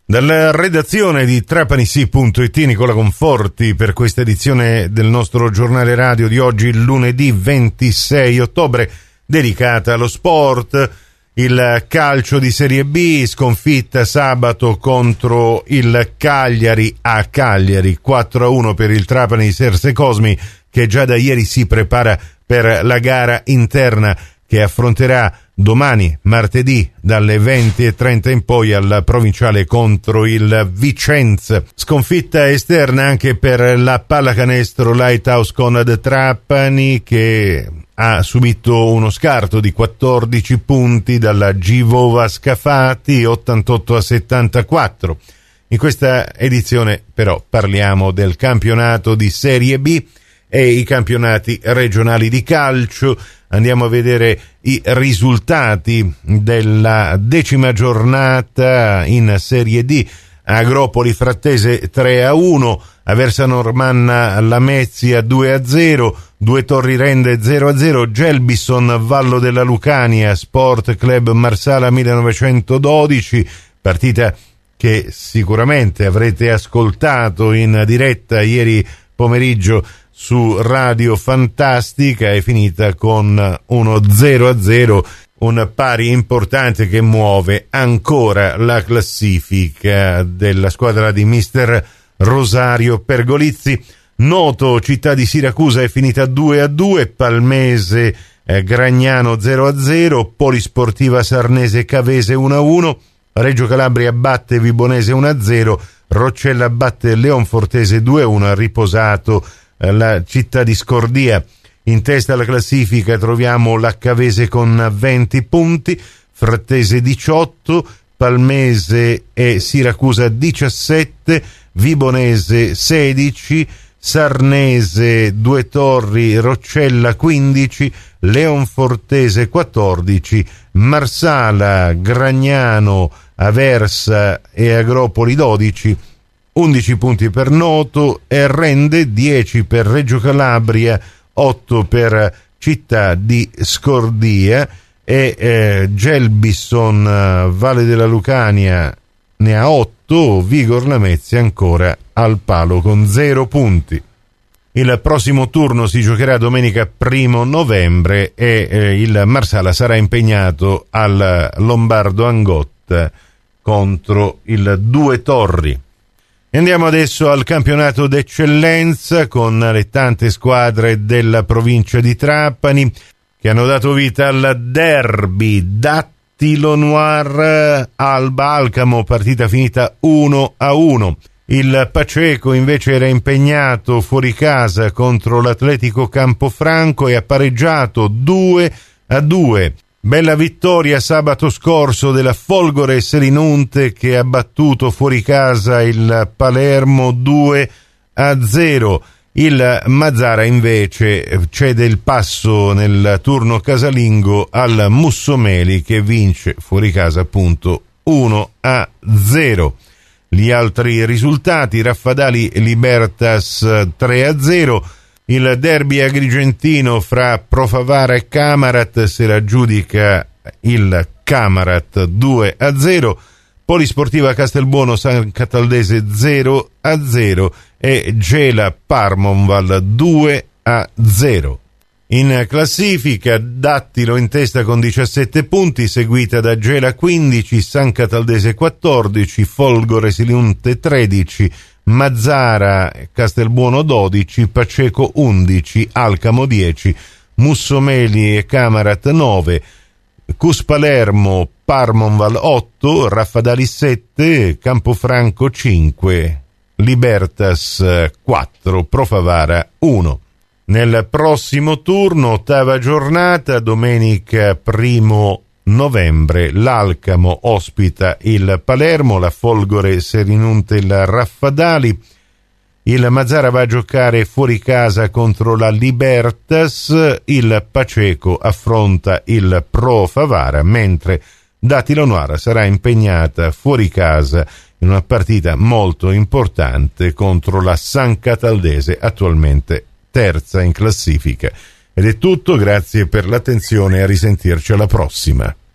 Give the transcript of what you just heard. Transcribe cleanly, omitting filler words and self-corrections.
Dalla redazione di trapanisi.it, Nicola Conforti per questa edizione del nostro giornale radio di oggi, lunedì 26 ottobre, dedicata allo sport. Il calcio di Serie B, sconfitta sabato contro il Cagliari a Cagliari, 4-1 per il Trapani Serse Cosmi, che già da ieri si prepara per la gara interna che affronterà domani, martedì, dalle 20:30 in poi al provinciale contro il Vicenza. Sconfitta esterna anche per la pallacanestro Lighthouse Conad Trapani, che ha subito uno scarto di 14 punti dalla Givova Scafati, 88-74. In questa edizione però parliamo del campionato di Serie B e i campionati regionali di calcio. Andiamo a vedere i risultati della 10ª giornata in Serie D. Agropoli Frattese 3-1, Aversa Normanna Lamezia 2-0, Due Torri Rende 0-0, Gelbison Vallo della Lucania Sport Club Marsala 1912, partita che sicuramente avrete ascoltato in diretta ieri pomeriggio su Radio Fantastica. È finita con uno 0-0, un pari importante che muove ancora la classifica della squadra di mister Rosario Pergolizzi. Noto Città di Siracusa è finita 2-2, Palmese Gragnano 0-0, Polisportiva Sarnese Cavese 1-1, Reggio Calabria batte Vibonese 1-0, Roccella batte Leonfortese 2-1, ha riposato la Città di Scordia. In testa alla classifica troviamo la Cavese con 20 punti, Frattese 18, Palmese e Siracusa 17, Vibonese 16, Sarnese, Due Torri, Roccella 15, Leonfortese 14, Marsala, Gragnano, Aversa e Agropoli 12, 11 punti per Noto e Rende, 10 per Reggio Calabria, 8 per Città di Scordia e Gelbison Valle della Lucania ne ha 8, Vigor Lamezia ancora al palo con 0 punti. Il prossimo turno si giocherà domenica 1 novembre e il Marsala sarà impegnato al Lombardo Angotta contro il Due Torri. Andiamo adesso al campionato d'eccellenza con le tante squadre della provincia di Trapani che hanno dato vita al derby Dattilo Noir Alba Alcamo, partita finita 1-1. Il Paceco invece era impegnato fuori casa contro l'Atletico Campofranco e ha pareggiato 2-2. Bella vittoria sabato scorso della Folgore Selinunte che ha battuto fuori casa il Palermo 2-0. Il Mazzara invece cede il passo nel turno casalingo al Mussomeli che vince fuori casa appunto 1-0. Gli altri risultati: Raffadali Libertas 3-0. Il derby agrigentino fra Profavara e Camarat se la giudica il Camarat 2-0, Polisportiva Castelbuono San Cataldese 0-0 e Gela Parmonval 2-0. In classifica Dattilo in testa con 17 punti, seguita da Gela 15, San Cataldese 14, Folgore Selinunte 13, Mazzara Castelbuono 12, Paceco 11, Alcamo 10, Mussomeli e Camarat 9, Cus Palermo Parmonval 8, Raffadali 7, Campofranco 5, Libertas 4, Profavara 1. Nel prossimo turno, 8ª giornata, domenica 1 novembre, l'Alcamo ospita il Palermo, la Folgore Selinunte il Raffadali, il Mazzara va a giocare fuori casa contro la Libertas, il Paceco affronta il Pro Favara, mentre Dattilo Noir sarà impegnata fuori casa in una partita molto importante contro la San Cataldese, attualmente terza in classifica. Ed è tutto, grazie per l'attenzione e a risentirci alla prossima.